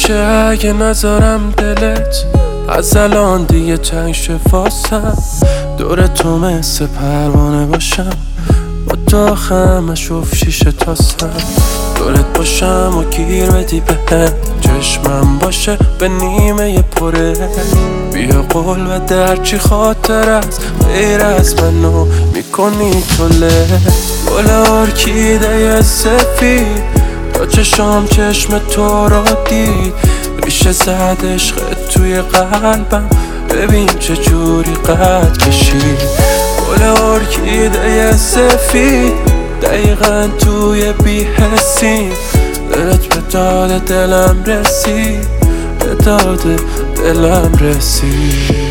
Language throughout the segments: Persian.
میشه اگه نذارم دلت از الان دیگه تنگ شفاستم، دور تو مثل پروانه باشم، با تو خمش افت شیشه تاستم، دورت باشم و گیر بدی بهم، چشمم باشه به نیمه پره، بیا قول و درچی خاطر از غیر از منو میکنی توله. گل ارکیده سفید تا چشام چشم تو رو دید، ریشه زد عشقت توی قلبم، ببین چه جوری قد کشید. گل ارکیده سفید دقیقا توی بی‌حسی، دلت به داد دلم رسید، به داد دلم رسید.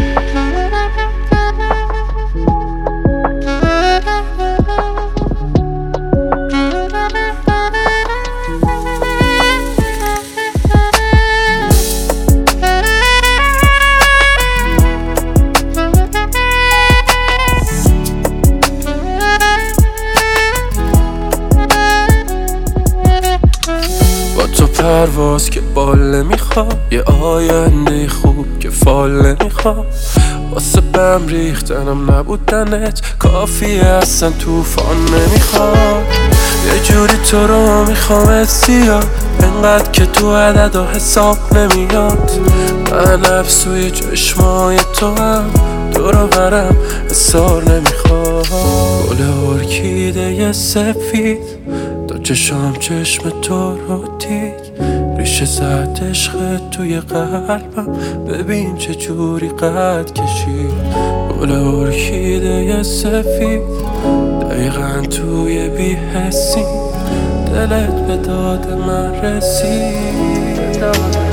تو پرواز که بال نمیخواد، یه آینده خوب که فال نمیخواد، واسه بم ریختنم نبودنت کافیه، اصلا توفان نمیخواد. یه جوری تو رو میخوام زیاد، انقدر که تو عدد و حساب نمیاد، من افسوی چشمای تو هم دورو برم حسار نمیخواد. گل ارکیده سفید تا چشام چشم تو رو دید، ریشه زد عشقت توی قلبم، ببین چه جوری قد کشید. گل ارکیده سفید دقیقا توی بی‌حسی، دلت به داد من رسید.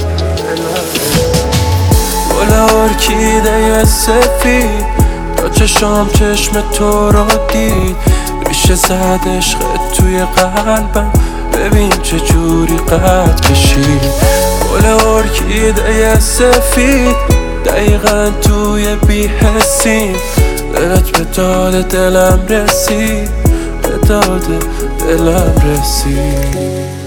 گل ارکیده سفید تا چشام چشم تو رو دید، ریشه زد عشقت توی قلبم، ببین چه جوری قد کشید. گل ارکیده سفید دقیقا توی بی‌حسی، دلت به داد دلم رسید، به داد دلم رسید.